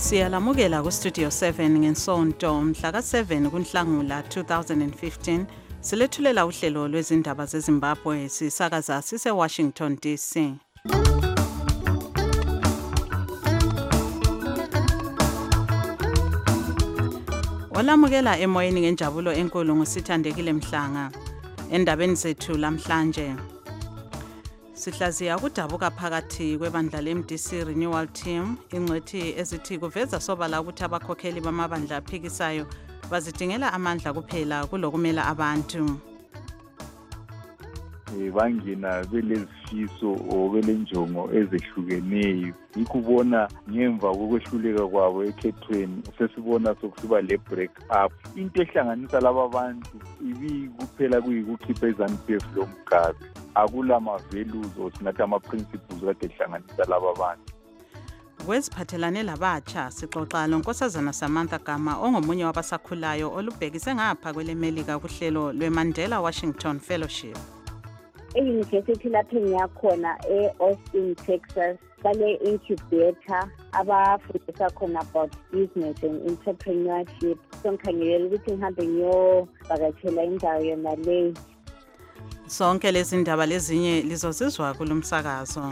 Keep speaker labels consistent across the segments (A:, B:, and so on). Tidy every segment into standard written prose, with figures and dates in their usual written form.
A: Siyalamukela ku Studio 7 ngensonto mhla ka7 kuNhlangula 2015 silethulela uhlelo lwezindaba zeZimbabwe sisakaza sise Washington DC. Walamukela emoyeni ngenjabulo enkulu ngosithandekile Mhlanga endabeni zethu lamhlanje. Sihlaziya ukudabuka phakathi kwebandla leMDC Renewal Team ingcwethi ezithi kuveza sobala ukuthi abakhokheli bamabandla aphikisayo bazidingela amandla kuphela kulokumela abantu.
B: Bangena belezifiso obelenjongo ezehlukeneyo ikubona ngemva kokwehluleka kwabo ekhethweni sesibona sokusiba le break up into ehlanganisa laba bantu ibikuphela kuyikukhipha iZANU-PF loMgabe akula ma-values osingathi ama-principles kade ehlanganisa laba bantu.
A: Kweziphathelane labatsha sixoxa loNkosazana Samantha Gama ongomunye wabasakhulayo olubhekise ngapha kwelemelika kuhlelo lweMandela Washington Fellowship.
C: E-University lapho ngiyakhona e-Austin, Texas, bale incubator abafundisa khona about business and entrepreneurship. So ngikhangelela ukuthi ngihambe ngiyovakatshela indawo yona leyo.
A: Sonke lezi ndaba lezinye lizozizwa kulomsakazo.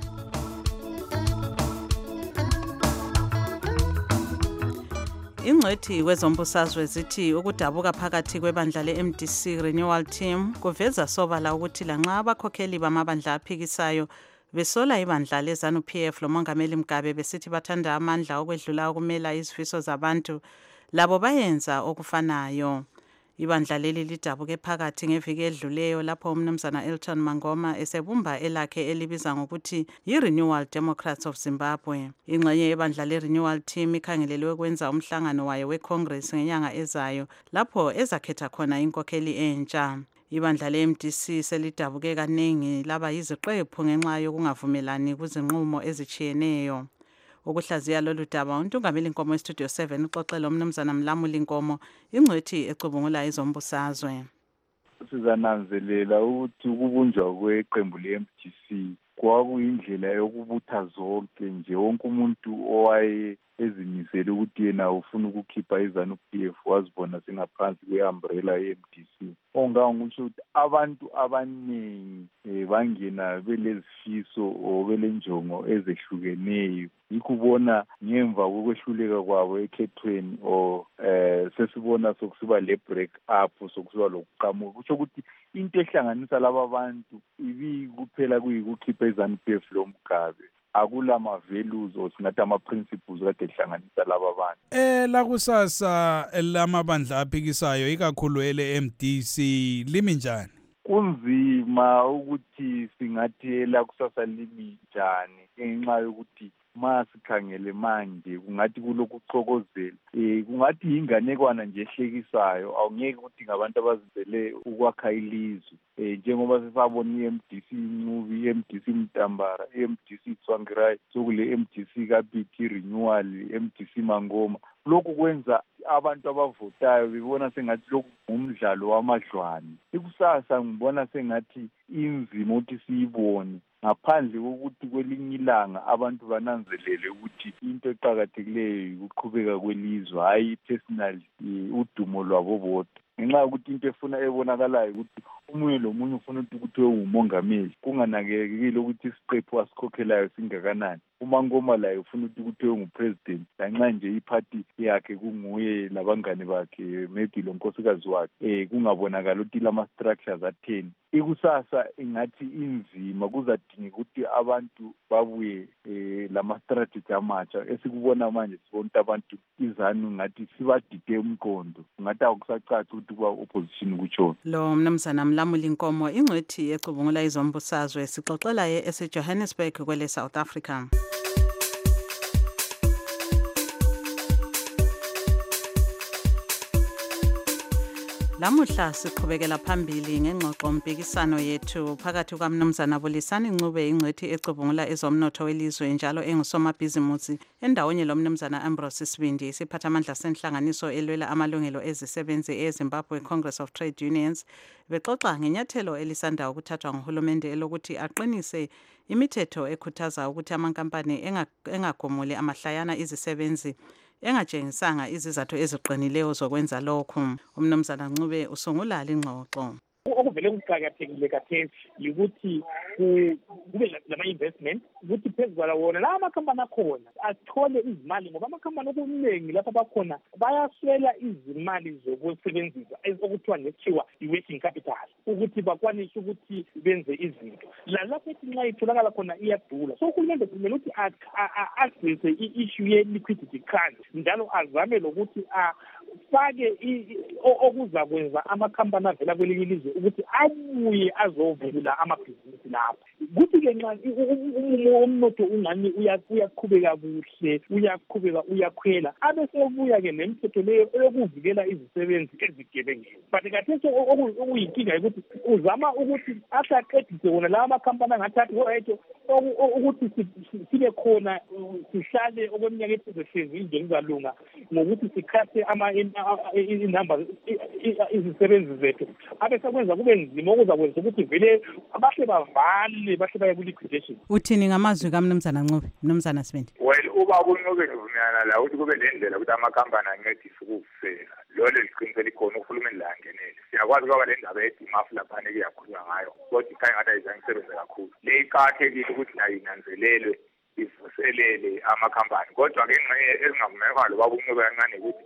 A: Ingcwethi kwezombusazwe zithi ukudabuka phakathi kwebandla leMDC Renewal Team kuveza sobala ukuthi lanxa abakhokheli bamabandla aphikisayo besola ibandla leZANU-PF lomongameli Mugabe besithi bathanda amandla okwedlula ukumela izifiso zabantu labo bayenza okufanayo. Ibandla leli lidabuke phakathi ngeviki edluleyo lapho umnumzana Elton Mangoma esebumba elakhe elibiza ngokuthi yi-Renewal Democrats of Zimbabwe. Ingxenye yebandla le-Renewal Team ikhangelelwe kwenza umhlangano wayo we-Congress ngenyanga ezayo lapho ezakhetha khona inkokheli entsha. Ibandla le-MDC selidabuke kaningi laba yiziqephu ngenxa yokungavumelani kuzinqumo ezitshiyeneyo. Ukuhlaziya lolu daba uNtungameli Nkomo eStudio 7 uxoxela umnumzana Mlamuli Nkomo ingcwethi ecubungula izombusazwe.
B: Sizananzelela ukuthi ukubunjwa kweqembu le-MDC kwakuyindlela yokubutha zonke nje wonke umuntu owaye ezimisele ukuthi yena ufuna ukukhipha iZANU-PF wazibona singaphansi kwe-umbrella ye-MDC. Ongangisho ukuthi abantu abaningi bangena belezifiso obelenjongo ezehlukeneyo ikubona ngemva kokwehluleka kwabo ekhethweni sesibona sokusiba le break up sokusiba lokuqhamuka kusho ukuthi into ehlanganisa laba bantu ibikuphela kuyikukhipha iZANU-PF loMgabe akula ma-values osingathi ama-principles kade ehlanganisa laba bantu.
D: Lakusasa lamabandla aphikisayo ikakhulu ele-MDC limi njani?
B: Kunzima ukuthi singathi lakusasa limi njani ngenxa yokuthi masikhangele manje kungathi kulokuxokozela kungathi inganekwana nje ehlekisayo awungeke ukuthi ngabantu abazizele ukwakha ilizwe njengoba sesabona iMDC Ncube iMDC Mtambara iMDC Tsvangirai sokule MDC kaBiti Renewal MDC Mangoma lokhu kwenza abantu abavotayo bebona sengathi lokhu ngumdlalo wamadlwane. Ikusasa ngibona sengathi inzima ukuthi siyibone ngaphandle kokuthi kwelinye ilanga abantu bananzelele ukuthi into eqhakathekileyo ukuqhubeka kwelizwe hayi personal udumo lwabo bodwa ngenxa yokuthi into ebonakalayo ukuthi umunye lomunye ufuna ukuthi umongameli kunganakekile ukuthi isiqephu asikhokhelayo singakanani. uMangoma laye ufuna ukuthi ngupresident lanxa nje iphathi yakhe kunguye labangane bakhe maybe lo nkosikazi wakhe kungabonakala ukuthi lama-structures atheni. Ikusasa ingathi inzima kuzadinga ukuthi abantu babuye lama-strategy amatsha esikubona manje sibona ukuthi abantu iZANU ngathi sibadide umqondo ngathi akusacaci ukuthi kuba opposition kutshona.
A: Lo mnumzana Mlamuli Nkomo ingcwethi ecubungula izombusazwe sixoxela eseJohannesburg kwele South Africa. Lamuhla siqhubekela phambili ngengxoxo mpikisano yethu phakathi kwaMnumzana Bulisani Ncube ingcwethi ecubungula ezomnotho welizwe njalo engusomabhizimusi endawonye loMnumzana Ambrose Sibindi isiphathamandla senhlanganiso elwela amalungelo ezisebenzi eZimbabwe Congress of Trade Unions bexoxa ngenyathelo elisanda ukuthathwa nguhulumende elokuthi aqinise imithetho ekhuthaza ukuthi amankampani engagomuli amahlayana izisebenzi engatshengisanga izizathu eziqinileyo zokwenza lokhu. Umnumzana Ncube usungula lingxoxo.
E: Okuvele kuqakathekile kathesi ukuthi kube lama-investment ukuthi phezu kwala wona la amakhampani akhona athole izimali ngoba amakhampani okuningi lapha bakhona bayaswela izimali zokusebenzisa okuthiwa nekuthiwa i-working capital ukuthi bakwanise ukuthi benze izinto lalapho ethi nxa itholakala khona iyadula so uhulumende kumele ukuthi addresse i-issue ye-liquidity crunch njalo azame lokuthi fake okuzakwenza amakhampani avela kwelinye ilizwe ukuthi abuye azovula amabhizinisi lapho kuthi-ke nxa umnotho ungani uyaqhubeka kuhle uyakhwela abesebuya-ke nemithetho leyo eyokuvikela izisebenzi ezigebengeni but kathesi okuyinkinga yokuthi uzama ukuthi asaqedise wona lawa amakhampani angathathi oyedwa ukuthi sibe khona sihlale okweminyaka ethizehlezi indlela izalunga ngokuthi sikhathe inamba izisebenzi zethu abesakwenza kube nzima okuzakwenza ukuthi vele abahle bavale bahle baye ku-liquidation.
A: Uthini ngamazwi kaMnumzana Ncube, Mnumzana Sibindi?
F: Well, uba kuNcube ngivumelana la ukuthi kube nendlela ukuthi amakhampani ancedise ukuvusela lolo liqiniselo likhona uhulumeni la angenele siyakwazi kwaba le ndaba yedimafu laphana kuyakhulunywa ngayo kodwa ikhaya ngathi ayizangisebenze kakhulu le iqakathekile ukuthi nayo inanzelelwe ivuselele amakhampani kodwa-ke ezingavumelekanga lo baba uNcube kancane ukuthi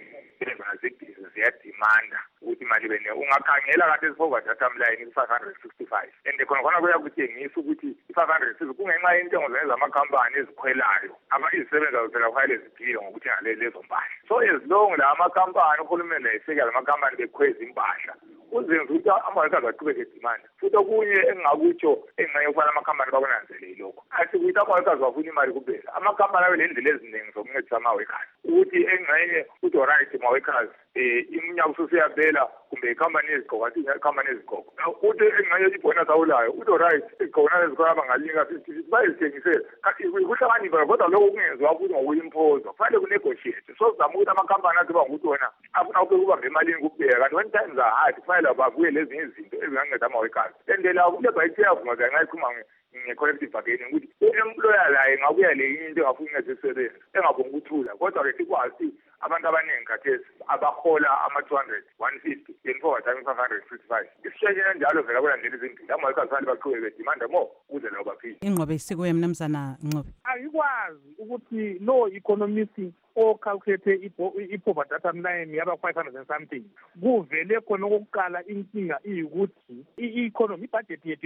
F: zibhizi ziyadimanda ukuthi imali bene ungakhangela kade ezi-forward line i-565 and khona kuyakutshengisa ukuthi i-560 kungenxa yentengo zenza amakhampani ezikhwelayo izisebenzi azivela kufanele ziphile ngokuthi lezo mpahla so as long la amakhampani uhulumeni ayiseka la makhampani bekhweza impahla uzenza ukuthi amawekazi aqhubeke edimanda futhi okunye engingakutsho engxenye ukufana amakhampani bakunanzeleli lokho asikuthi amawekazi bafuna imali kuphela amakhampani abe nendlela eziningi zokuncedisa amawekazi ukuthi engxenye ukuthi oright mawekazi iminyaka ususiyabela kumbe ikhampani ezigqoka ikhampani ezigqoka uthi engxenye ibhonus awulayo uthi oright igqona lezikora abangalinga 50 bayizithengisele kuhlakanipha kodwa lokho kungenziwa futhi ngokuyimpoza kufanele kunegotiate so sizama ukuthi amakhampani aziba ngokuthi wona afuna ukubamba emalini kuphela kanti when times are hard kufanele babuye lezinye izinto ezinganceda amawekazi endlela kuleba ithiyavuma ngenxa ikhuluma nge-collective bargaining ukuthi i-employer laye ngabuya le into engafuni incede isebenzi engabonga ukuthula kodwa-ke sikwazi abantu abaningi khathesi abahola ama-200 150 then-forward time 555 isisheshene njalo vela kulandela izimpilo amawekazi fanele baqhubeke bedimanda more ukuze labo baphile.
A: Ingqobe isikuye Mnumzana Ncube.
E: Ayikwazi ukuthi no economist ocalculate i-poverty data line yaba 500 and something kuvele khona okokuqala inkinga iyikuthi i-economy budget yethu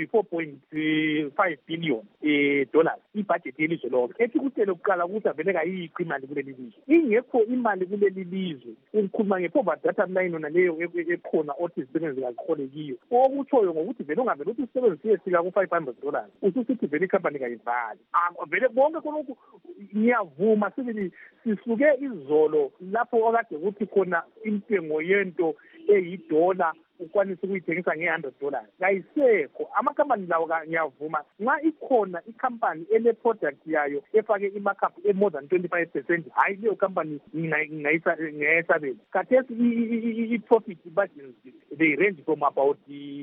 E: i-4.5 billion dollars ibudget yelizwe lonke ethi kutele ukuqala ukuthi avele kayikho imali kuleli lizwe ingekho imali kuleli lizwe ukukhuluma nge-poverty data line yona leyo ekhona othi izisebenzi kazikhole kiyo okutshoyo ngokuthi vele ungavele ukuthi isisebenzi siyefika ku-$500 ususithi vele ikhampani kayivali vele bonke khonokhu ngiyavuma sibili sisuke izolo lapho okade kuthi khona intengo yento eyidola ukwanisa ukuyithengisa nge-$100 kayisekho amakhampani lawo ngiyavuma nxa ikhona ikhampani ele-product yayo efake i-markup e-more than 25% hayi leyo khampani ngingayesabela khathesi i-profit margins they range from about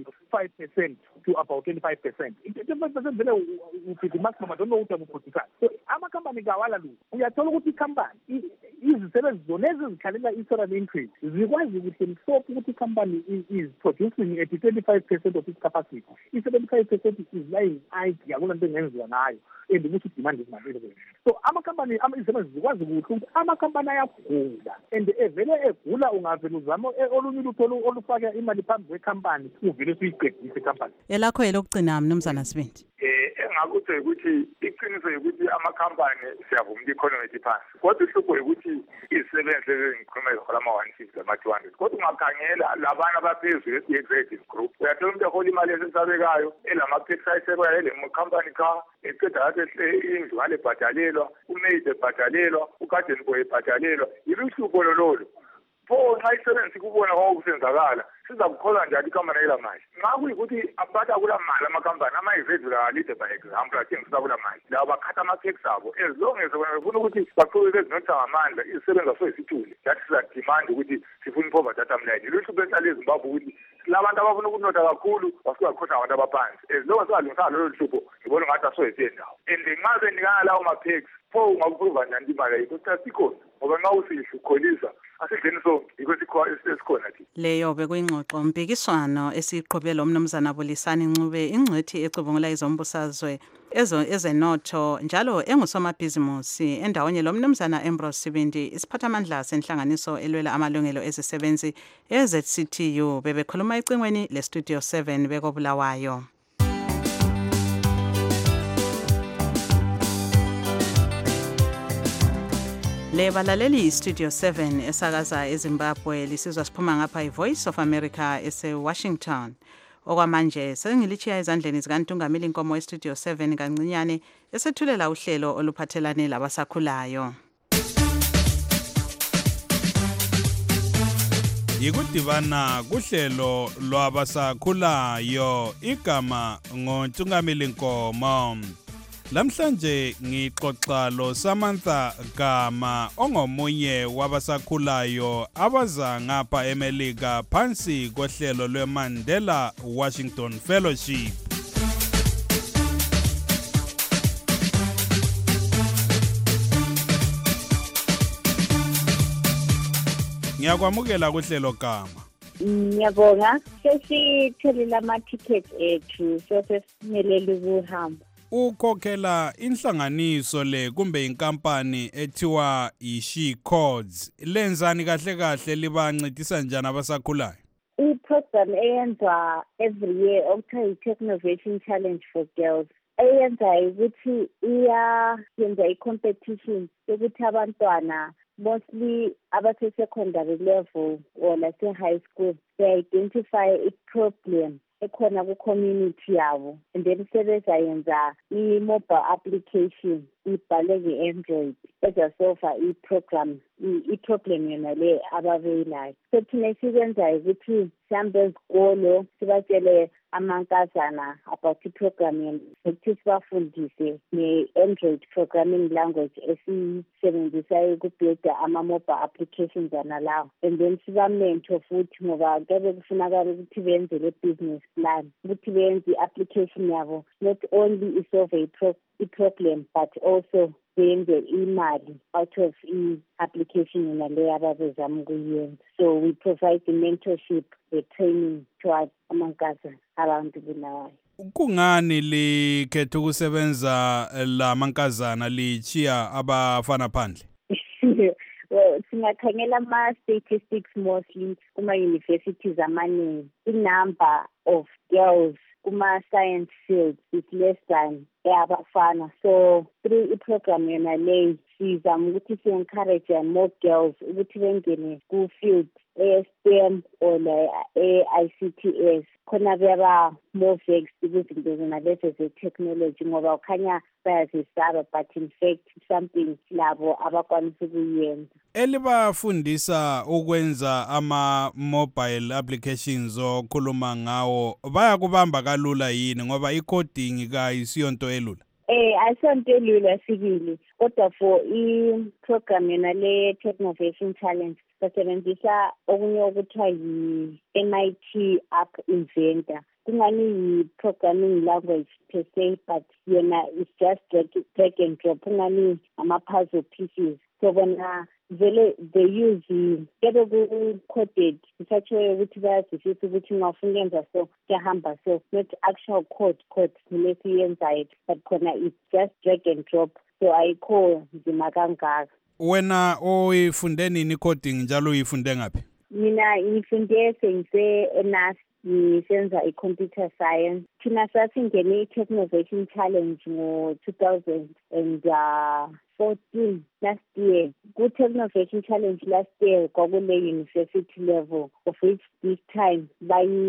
E: 5% to about 25%. 25% vele ufithi maximum I don't know ukuthi akuphothisana so amakhampani kawala lu uyathola ukuthi ikhampani izisebenzi zona ezizikhalela i-salary increase zikwazi ukuthi mhlophe ukuthi ikhampani is producing at 25% of its capacity. I-75% is lying idle akula nto engenziwa ngayo and ukuthi demand izimali so amakhampani izisebenzi zikwazi ukuthi amakhampani ayagula and evele egula ungavele uzama olunye ulutho olufaka imali phambi kwekhampani uvele suyiqedise ikhampani.
A: Elakho elokugcina Mnumzana Sibindi.
F: Engakuthi ukuthi iqiniso ukuthi amakhampani siyavuma i-economy iphansi kodwa ihlupho ukuthi izisebenzi ezingikhuluma ezihola ama-150 ama-200 kodwa ungakhangela labana abaphezulu esi-executive group uyathola umuntu ehola imali esesabekayo elama-tax ayisebayo ele-company car eqeda kahle indlu ngale ebhadalelwa umaid ebhadalelwa ugarden boy ebhadalelwa yilo uhlupho lolo pho nxa isebenzi kubona kwakusenzakala siza kukholwa njani ikhampani ayela mali nxa kuyikuthi abatha kula mali amakhampani ama-executive alide by example athengisisa kula mali lawo bakhatha ama-tax abo as long as befuna ukuthi baqhubeke ezinotha ngamandla izisebenza so isithule that sizadimanda ukuthi sifuna i-poverty data mline iluhlupho esihlala ezimbabwe ukuthi silabantu abafuna ukunotha kakhulu basingakhohlwa abantu abaphansi as long as singalungisanga lolo hlupho ngibona ngathi asoyethe ndawo and nxa benikana lawo ma-tax pho ungakuprova njani imali ayikho sasikhona ngoba nxa usihle ukholisa asidleni sonke yikho esikhona thi
A: leyo bekuyingxoxo mpikiswano esiqhubele umnumzana Bulisani Ncube ingcwethi ecubungula izombusazwe ezenotho njalo engusomabhizimusi endawonye lo mnumzana Ambrose Sibindi isiphathamandla senhlanganiso elwela amalungelo ezisebenzi eZCTU bebekhuluma ecingweni leStudio 7 bekobulawayo. Le balaleli Studio 7 esakaza eZimbabwe lisizwa siphuma ngapha iVoice of America ese-Washington. Okwamanje sengilichiya ezandleni zikaNtungamili Nkomo eStudio 7 kancinyane esethulela uhlelo oluphathelane labasakhulayo.
D: Yikudibana kuhlelo lwabasakhulayo igama ngoNtungamili Nkomo. Lamhlanje ngixoxa lo Samantha Gama ongomunye wabasakhulayo abaza ngapha eMelika phansi kohlelo lweMandela Washington Fellowship. Ngiyakwamukela kuhlelo Gama.
C: Ngiyabonga sesithelile ama-tickets ethu sesimelele ukuhamba.
D: Ukhokhela inhlanganiso le kumbe inkampani ethiwa iShe Codes lenzani kahle kahle libancedisa njani abasakhulayo?
C: I-program eyenziwa every year okuthiwa i-Technovation Challenge for Girls eyenza ukuthi iyenza i-competition yokuthi abantwana mostly abase-secondary level or lase-high school they identify i-problem ekhona ku-community yabo and then sebezayenza i-mobile application ibhale nge-Android ezasolva i-problem yona le ababeyelayo. So thina esikwenzayo ukuthi sihambe ezikolo sibatshele amankazana about i-program yona ukuthi sibafundise nge-Android programming language esiyisebenzisayo ukubhilda ama-mobile applications ana lawo and then sibamento futhi ngoba kube kufunakala ukuthi benze le-business plan ukuthi benze i-application yabo not only isolve i-problem but also benze imali out of i-application yona leyo ababezama ukuyenza. So we provide the mentorship, the training to amankazana abantu Bulawayo.
D: Kungani likhetha ukusebenza la mankazana lichiya abafana phandle?
C: Well, singakhangela ama-statistics mostly kuma-universities amaningi. I-number of girls kuma-science fields is less than abafana. So through i-program yona leyo sizama ukuthi si-encourage more girls ukuthi bengene ku-field e-STEM or e-ICTS khona beba more vexed kwizinto zona lezo ze-technology ngoba ukhanya bayazisaba but in fact something labo abakwanisa ukuyenza.
D: Elibafundisa ukwenza ama-mobile applications okhuluma ngawo bayakubamba kalula yini ngoba i-coding kayisiyonto elula?
C: Asonto elula sikili kodwa for i-program yona le-Technovation Challenge basebenzisa okunye okuthiwa yi-MIT App Inventor. Kungani yi-programming language per se but yona is just drag and drop. Kungani ama-puzzle pieces. So bona vele they use kebe ku-coded in such a way ukuthi bayazifisa ukuthi ngafuna ukuyenza so kuyahamba so not actual code lesiyenzayo but khona it's just drag and drop so ayikho nzima kangaka.
D: Wena uyifunde nini coding njalo uyifunde ngaphi?
C: Mina ngifunde sengise-NUST ngisenza i-computer science. Thina sasingene i-Technovation Challenge ngo-2014 last year. Ku-Technovation Challenge last year kwakule university level of which this time bayi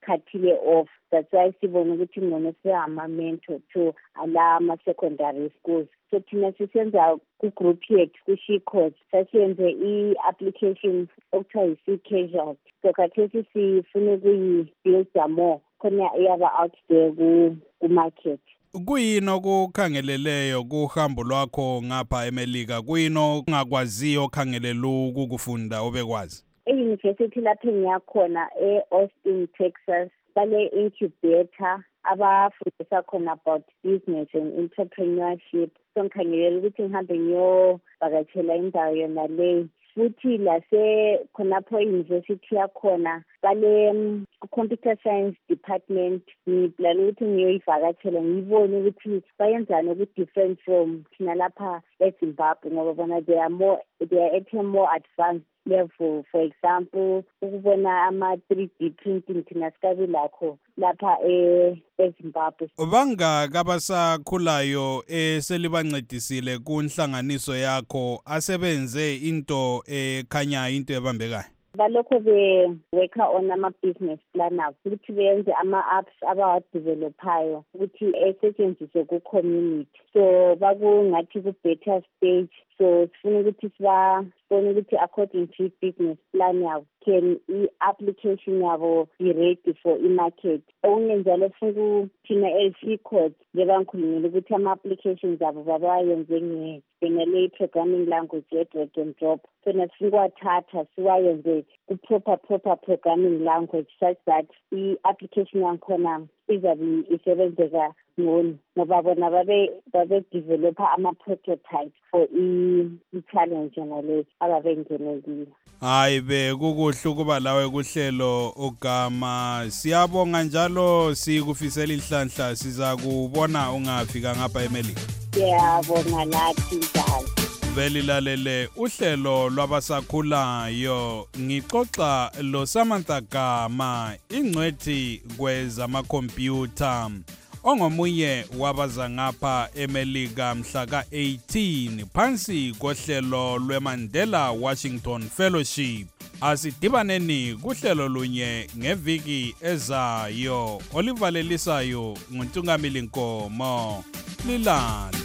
C: sikhathile off. That's why sibona ukuthi ngcono singama-mentor to ama-secondary schools. So thina sisenza ku-group yethu ku-SheCodes sasiyenze i-application okuthiwa yi-C-Casualty. So khathesi sifuna ukuyi-builda more khona iyaba out there ku-market.
D: Kuyini okukhangeleleyo kuhambo lwakho ngapha eMelika? Kuyini ongakwaziyo okhangelela ukukufunda obekwazi?
C: E-university lapho ngiyakhona e-Austin, Texas, bale incubator abafundisa khona about business and entrepreneurship. So ngikhangelela ukuthi ngihambe ngiyovakatshela indawo yona leyo. Futhi khonapho e-university yakhona bale computer science department ngiplana ukuthi ngiyoyivakatshela ngiyibone ukuthi bayenzani different from thina lapha eZimbabwe ngoba bona they are at a more advanced level. For example, ukubona ama-3D printing thina sikabi lakho lapha eZimbabwe.
D: Bangaka abasakhulayo selibancedisile kunhlanganiso yakho asebenze into ekhanyayo, into ebambekayo?
C: Balokho be-worka on ama-business planners ukuthi benze ama-apps abawadevelophayo ukuthi esetshenziswe ku-community. So bakungathi ku-better stage. So sifuna ukuthi sibone ukuthi according to business plan yabo can i-application yabo be ready for i-market. Okungenjalo funa thina SheCodes njengoba ngikhulumile ukuthi ama-applications abo babayenze ngale programming language ye-drag and drop. So nasifuna ukuwathatha siwayenze ku-proper programming language such that i-application yakhona izabe isebenzeka ngcono ngoba bona babe-developa ama-prototypes for i-challenge yona le ababengenelile.
D: Hayi kukuhle ukuba lawe kuhlelo ugama. Siyabonga njalo sikufisela inhlanhla, siza kubona ungafika ngapha eMelika.
C: Siyabonga nathi njalo.
D: Velilalele uhlelo lwabasakhulayo, ngixoxa lo Samantha Gama, ingcwethi kwezamakhompyutha, ongomunye wabaza ngapha eMelika mhla ka-18 phansi kohlelo lweMandela Washington Fellowship. Asidibaneni kuhlelo lunye ngeviki ezayo. Olivalelisayo nguNtungamili Nkomo. Lilale.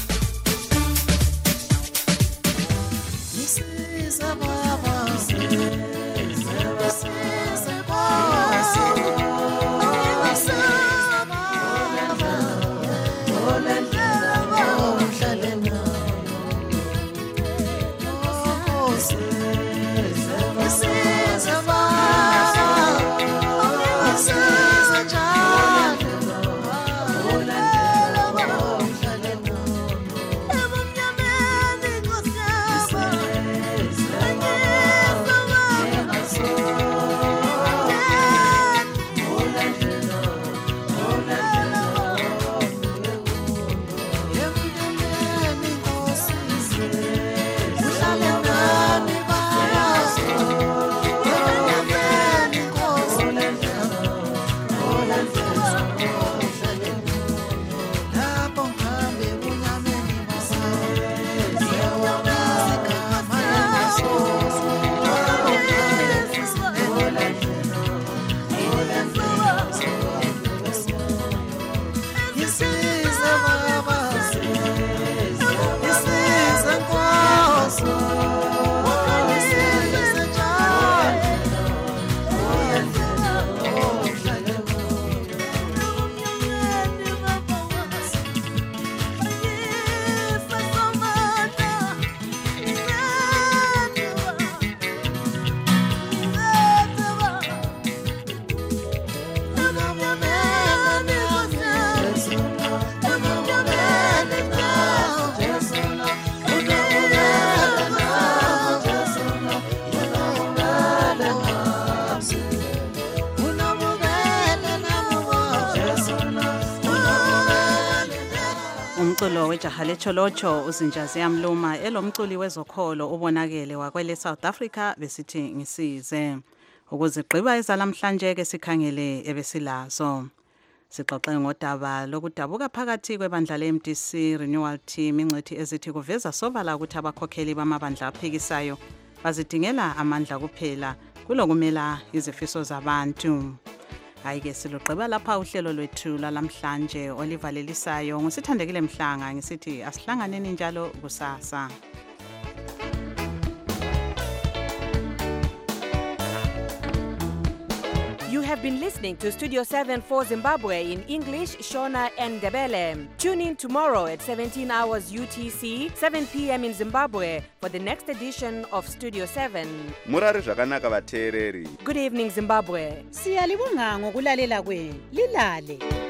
A: Umculo wejaha lecholocho uzinjazi yamluma elomculi wezokholo ubonakele wakwele South Africa besithi ngisize. Ukuzigqiba ezalamhlanje ke sikhangele ebesilazo. Sixoxe ngodaba lokudabuka phakathi kwebandla le-MDC Renewal Team ingcethi ezithi kuveza sobala ukuthi abakhokheli bamabandla aphikisayo bazidingela amandla kuphela kulokumela izifiso zabantu. Hayi-ke silugqiba lapha uhlelo lwethu lalamhlanje olivalelisayo. Ngusithandekile Mhlanga ngisithi asihlanganeni njalo kusasa.
G: You have been listening to Studio 7 for Zimbabwe in English, Shona and Ndebele. Tune in tomorrow at 17 hours UTC, 7 p.m. in Zimbabwe for the next edition of Studio 7.
H: Murari zvakanaka vateereri.
G: Good evening, Zimbabwe.
I: Siyalibonga ngokulalela kwenu. Lilale.